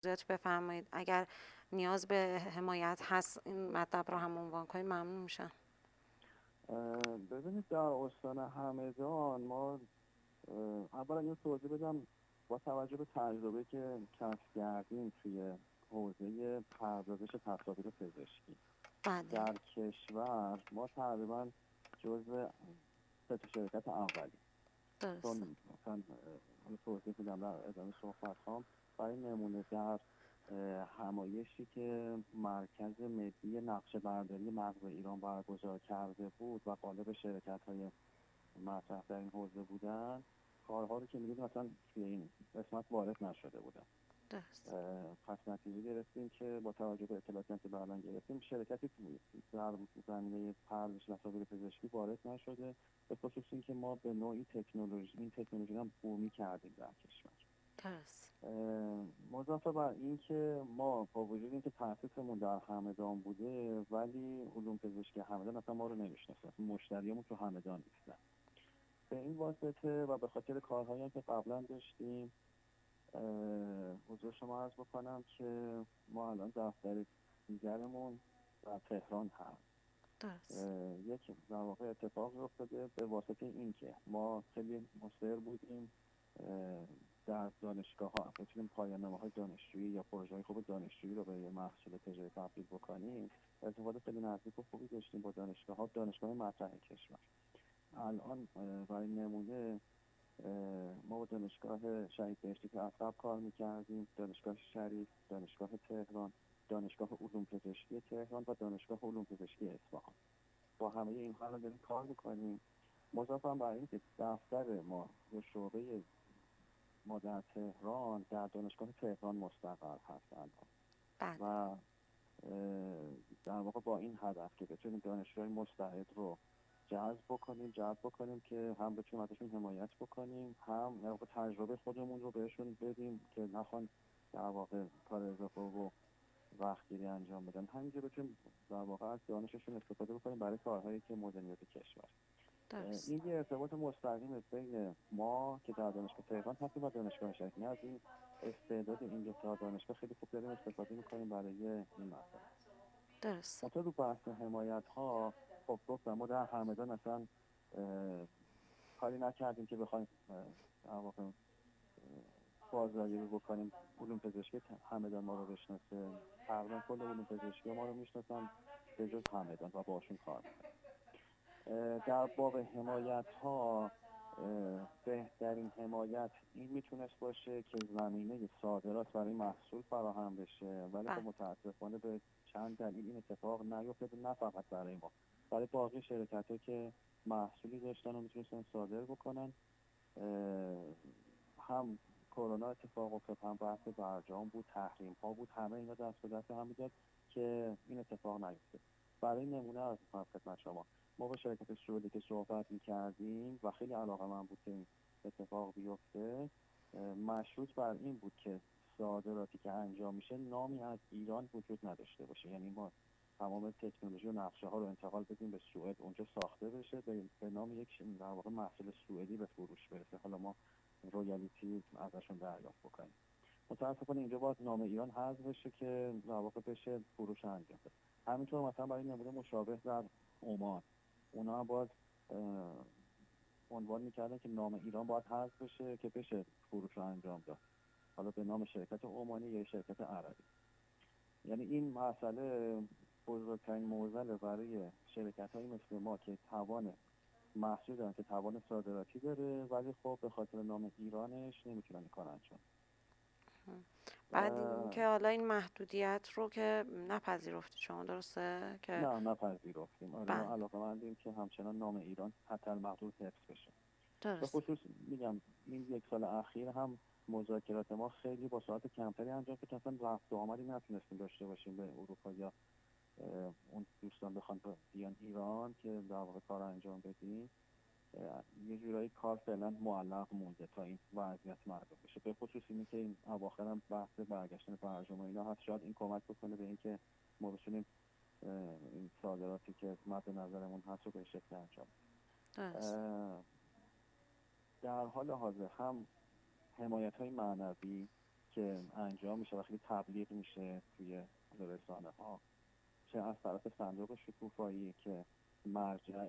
توضیحات بفرمایید. اگر نیاز به حمایت هست این مطلب رو هم عنوان کنید ممنون میشم. ببینید در استان همدان ما اولا یه توضیح بدم. با توجه به تجربه که کسب کردیم توی حوزه پردازش تصاویر پزشکی بله. در کشور، ما تقریبا جزو سه تا شرکت اولی. درسته. چون مثلا حالا توضیح میدم در ادامه صحبت هام. برای نمونه در همایشی که مرکز ملی نقشه برداری مغز ایران برگزار کرده بود و قالب شرکت های مطرح در این حوزه بودن، کارها رو که میدید مثلا توی این قسمت وارد نشده بودن. درسته. پس نتیجه گرفتیم که با توجه به اطلاعاتی که بعدا گرفتیم شرکتی در زمینه پردازش تصاویر پزشکی وارد نشده، به خصوص اینکه ما به نوعی این تکنولوژی هم بومی کردیم در کشور. درست. مضاف بر این که ما با وجود اینکه تأسیسمون در همدان بوده ولی علوم پزشکی همدان اصلا ما رو نمیشناسه، مشتریامون تو همدان نیستن. به این واسطه و به خاطر کارهایی که قبلا داشتیم، حضور شما عرض بکنم که ما الان دفتر دیگرمون در تهران هست. درست. یک در واقع اتفاقی افتاده به واسطه اینکه ما خیلی مصر بودیم در دانشگاه ها بتونیم پایان‌نامه های دانشجویی یا پروژه های خوب دانشجویی رو به یه محصول تجاری تبدیل بکنیم. ارتباط خیلی نزدیک و خوبی داشتیم با دانشگاه مطرح کشور. الان برای نمونه ما با دانشگاه شهید بهشتی که اصحاب کار میکردیم، دانشگاه شریف، دانشگاه تهران، دانشگاه علوم پزشکی تهران و دانشگاه علوم پزشکی اصفهان، با همه اینها رو داریم کار میکنیم. مضافاً بر این که دفتر ما و شعبه ما در تهران در دانشگاه تهران مستقر هست الان بله. و در واقع با این هدف که بتونیم دانشجوهای مستعد رو جلب بکنیم که هم بتونیم ازشون حمایت بکنیم، هم در واقع تجربه خودمون رو بهشون بدیم که نخوان در واقع کار اضافه و وقتگیری انجام بدن، همینجا بتونیم در واقع از دانششون استفاده بکنیم برای کارهایی که مدرنیت کشور. درست. این یه ارتباط مستقیم بین ما که در دانشگاه تهران هستیم و دانشگاه شهید. از این استعداد این دو تا دانشگاه خیلی خوب داریم استفاده میکنیم برای این مسئله. درست. منتها رو بحث حمایت ها، خب گفتم ما در همدان اصلا کاری نکردیم که بخوایم در واقع بازاریابی بکنیم. علوم پزشکی همدان ما رو بشناسه، تقریبا کل علوم پزشکی ما رو میشناسن به جز همدان و باشون کار میکنیم. در باب حمایت ها، بهترین حمایت این میتونست باشه که زمینه صادرات برای محصول فراهم بشه، ولی خب بله. متاسفانه به چند دلیل این اتفاق نیفتاد، نه فقط برای ما، برای باقی شرکت ها که محصولی داشتن و میتونستن صادر بکنن. هم کرونا اتفاق افتاد، هم بحث برجام بود، تحریم ها بود، همه اینا دست به دست هم میداد که این اتفاق نیفتاد. برای نمونه از خدمت شما، ما با شرکت سعودی که صحبت می‌کردیم و خیلی علاقه‌مند بود که این اتفاق بیفته، مشروط بر این بود که صادراتی که انجام میشه نامی از ایران وجود نداشته باشه. یعنی ما تمام تکنولوژی و نقشه ها رو انتقال بدیم به سوئد، اونجا ساخته بشه، به نام یک در واقع محصول سوئدی به فروش برسه، حالا ما رویالیتی ازشون دریافت بکنیم. متاسفانه اینجا باید نام ایران حذف بشه که در واقع بشه فروش انجام بده. همینطور مثلا برای نمونه مشابه در عمان، اونا هم باید عنوان میکردن که نام ایران باید حذف بشه که بشه فروش رو انجام داد، حالا به نام شرکت عمانی یا شرکت عربی. یعنی این مسئله بزرگترین معضل برای شرکت هایی مثل ما که توان محصول دارن، که توان صادراتی داره، ولی خب به خاطر نام ایرانش نمیتونن کار انجام. بعد اینکه حالا این محدودیت رو که نپذیرفتید شما، درسته که نه نپذیرفتیم. آره بله. ما علاقه‌مندیم که همچنان نام ایران حتی المحدود حفظ بشه. به درست. خصوص میگم این یک سال اخیر هم مذاکرات ما خیلی با ساعت کمتری انجام شد، اصلا رفت و آمدی نتونستیم داشته باشیم به اروپا یا اون دوستان بخوان بیان ایران که در واقع کار انجام بدیم. یه جورایی کار فعلا معلق مونده تا این وضعیت معلوم بشه. به خصوص اینی که این اواخر هم بحث برگشتن برجام اینا هست، شاید این کمک بکنه به اینکه ما بتونیم این صادراتی که مد نظرمون هست رو به شکل انجام. درست. در حال حاضر هم حمایت های معنوی که انجام میشه و خیلی تبلیغ میشه توی رسانه‌ها، چه از طرف صندوق شکوفایی که مرجع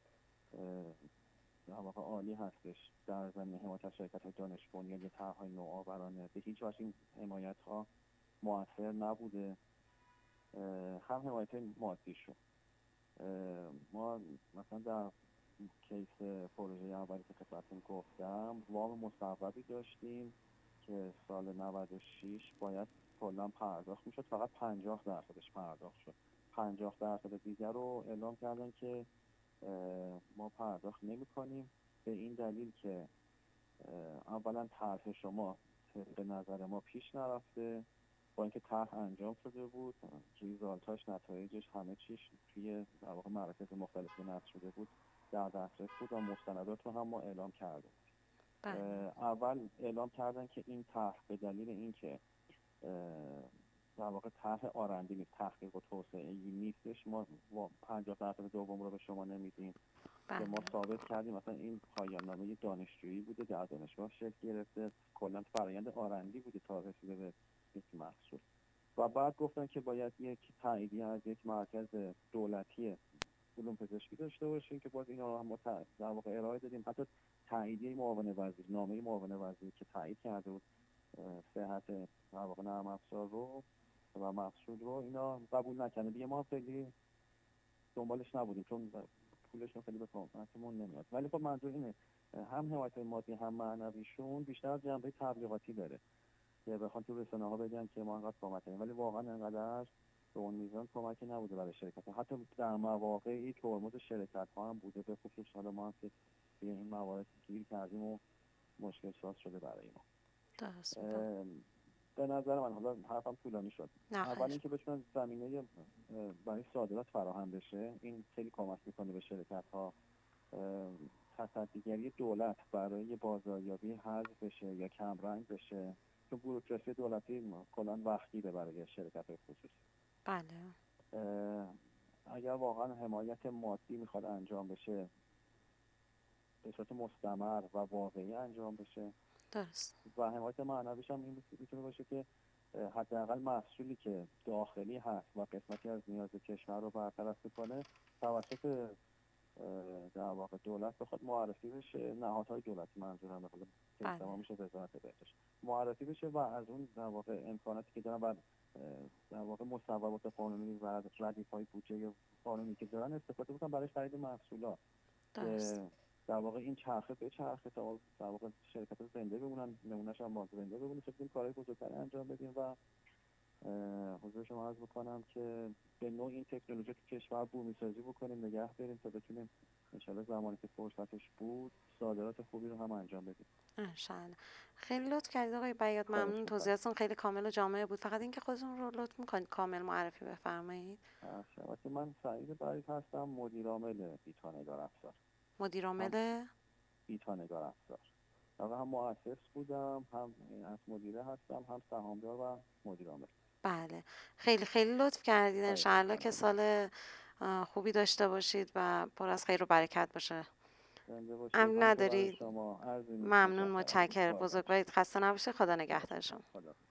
در واقع عالی هستش در زمینه حمایت از شرکت‌های دانش بنیان یا طرح‌های نوآورانه، به هیچ وجه این حمایت‌ها مؤثر نبوده، هم حمایت مادیشون. ما مثلا در کیس پروژه اولی که خدمتتون گفتم وام مصوبی داشتیم که سال 96 باید کلا پرداخت میشد، فقط 50%ش پرداخت شد. 50% دیگر رو اعلام کردن که ما پرداخت نمی کنیم، به این دلیل که اولا طرح شما به نظر ما پیش نرفته، با اینکه طرح انجام شده بود، ریزالتاش، نتایجش، همه چیش توی در واقع مراکز مختلفی نصب شده بود، در دسترس بود و مستندات رو هم ما اعلام کردیم. اول اعلام کردن که این طرح به دلیل اینکه در واقع طرح آرندی نیست، تحقیق و توسعه‌ای نیستش، ما 50% دوم رو به شما نمیدیم. که ما ثابت کردیم مثلا این پایان نامه دانشجویی بوده، در دانشگاه شکل گرفته، کلا فرآیند آرندی بوده تا رسیده به یک محصول. و بعد گفتن که باید یک تاییدیه از یک مرکز دولتی علوم پزشکی داشته باشیم که باز اینا رو هم ما در واقع ارائه دادیم. حتی تاییدیه معاون وزیر، نامه معاون وزیر که تایید کرده بود صحت در واقع نرم افزار رو و محصول رو، اینا قبول نکردن دیگه. ما خیلی دنبالش نبودیم چون پولشون خیلی به کمکمون نمیاد. ولی خب منظور اینه هم حمایت مادی هم معنویشون بیشتر از جنبه تبلیغاتی داره که بخوان تو رسانه‌ها بگن که ما انقدر کمک کردیم، ولی واقعا انقدر به اون میزان کمکی نبوده برای شرکت‌ها. حتی در مواقعی ترمز شرکت‌ها هم بوده، به خصوص حالا ما هم که توی این موارد گیر کردیم و مشکل ساز شده برای ما. به نظر من، حالا حرفم طولانی شد، اول اینکه بتونن زمینه برای صادرات فراهم بشه، این خیلی کمک میکنه به شرکت‌ها. تصدیگری دولت برای بازاریابی حذف بشه یا کمرنگ بشه، چون بوروکراسی دولتی کلا وقتیه برای شرکت‌های خصوصی. بله. اگر واقعا حمایت مادی میخواد انجام بشه، به صورت مستمر و واقعی انجام بشه. درست. و حمایت معنویش هم این میتونه باشه که حداقل محصولی که داخلی هست و قسمتی از نیاز کشور رو برطرف کنه، توسط در واقع دولت بخواد معرفی بشه، نهادهای دولتی منظورم بخواد که تمام میشه وزارت بهداشت معرفی بشه و از اون در واقع امکاناتی که دارن و در واقع مصوبات قانونی و ردیف‌های بودجه قانونی که دارن استفاده بکنن برای خرید محصولات. در واقع این چرخه به چرخه تا در واقع شرکت‌ها زنده بمونن، نمونه‌اش هم باز زنده بمونه، تا این کارهای بزرگتری انجام بدیم و حضور شما عرض بکنم که به نوع این تکنولوژی تو کشور بومی‌سازی بکنیم، نگه داریم تا بتونیم انشالله زمانی که فرصتش بود صادرات خوبی رو هم انجام بدیم. انشالله. خیلی لطف کردید آقای بیات، ممنون، توضیحاتتون خیلی کامل و جامع بود. فقط اینکه خودتون رو لطف می‌کنید کامل معرفی بفرمایید. البته من سعید برید هستم، مدیر عامل بیتا نگار افزار. مدیر عامل بیتا نگار افزار. هم مؤسس بودم، هم از مدیره هستم، هم سهامدار و مدیر عامل. بله. خیلی خیلی لطف کردید. انشالله که سال خوبی داشته باشید و پر از خیر و برکت باشه. امن ندارید؟ ممنون، متشکرم. بزرگوارید، خسته نباشید. خدا نگهدار شما.